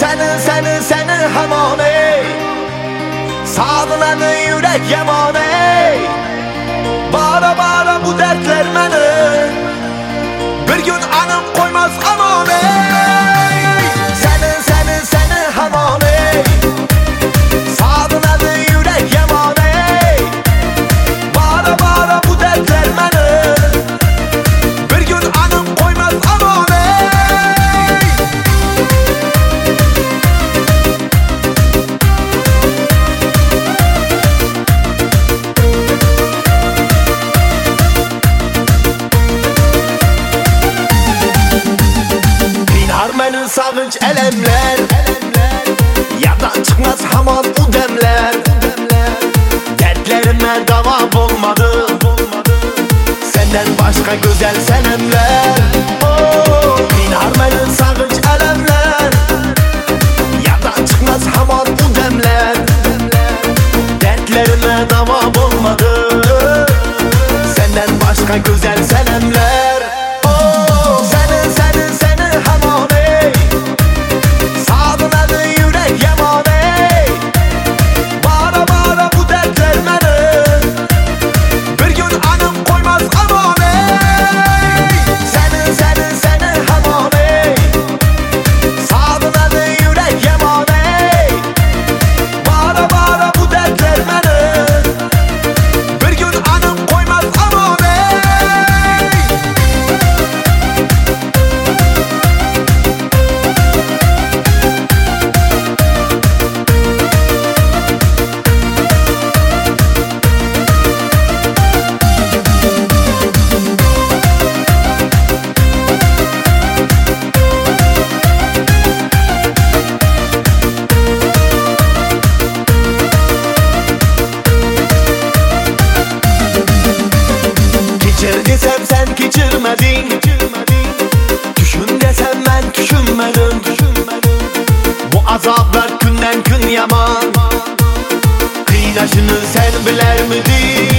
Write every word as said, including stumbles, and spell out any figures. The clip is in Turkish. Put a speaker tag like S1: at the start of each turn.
S1: Seni seni seni hamon ey, sağladı yürek yaman ey. Bara bara bu dertler beni bir gün anım koymaz aman ey. Seni seni seni hamon ey, sağladı yürek yaman ey. Bara bara bu dertler beni bir gün anım koymaz aman ey. Beni savunç elemler, yerden çıkmaz hamon bu demler. Dertlerime dava olmadı, senden başka güzel senemler. Oh, binar beni savunç elemler, yerden çıkmaz hamon bu demler. Dertlerime dava olmadı, senden başka güzel senemler. Oh, seni seni seni hamon ey, sağladı yürek yaman ey. Bara bara bu dertler beni bir gün anım koymaz aman ey. Seni seni seni hamon ey, sağladı yürek yaman ey. Bara bara bu dertler beni bir gün anım koymaz aman ey. Geçir desem sen geçirmedin, düşün desem ben düşünmedim. Bu azaplar günden gün yaman, kıynaşını sen biler miydin?